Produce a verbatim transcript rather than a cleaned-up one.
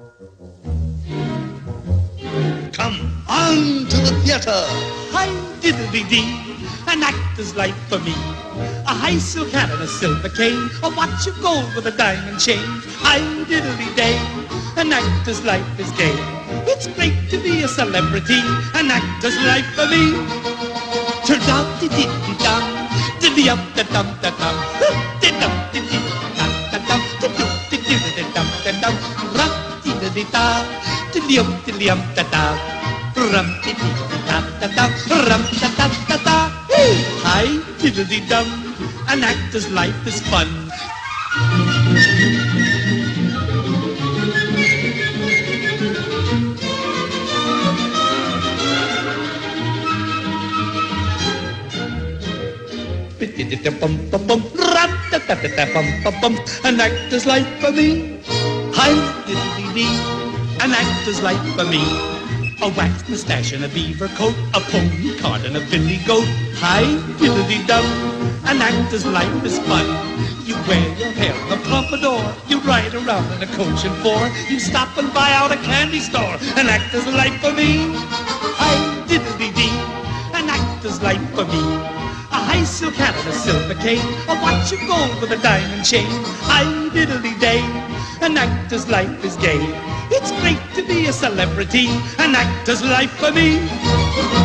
Come on to the theater. Hi diddly dee, an actor's life for me. A high silk hat and a silver cane, a watch of gold with a diamond chain. Hi diddly day, an actor's life is gay. It's great to be a celebrity, an actor's life for me. Dum di di di dum, di di up da dum da dum, di dum di di da da dum, di do di di di dum da dum, rum di di di da, di di up di di up da da, rum di di di da da da, rum da da da da. Hi diddly dum, an actor's life is fun. An actor's life for me. Hi diddly dee, an actor's life for me. A wax moustache and a beaver coat, a pony cart and a billy goat. Hi diddly dum, an actor's life is fun. You wear your hair in a pompadour, you ride around in a coach and four, you stop and buy out a candy store. An actor's life for me. Hi diddly dee, an actor's life for me. A high silk hat and a silver cane, a watch of gold with a diamond chain. Hi diddly day, an actor's life is gay. It's great to be a celebrity, an actor's life for me.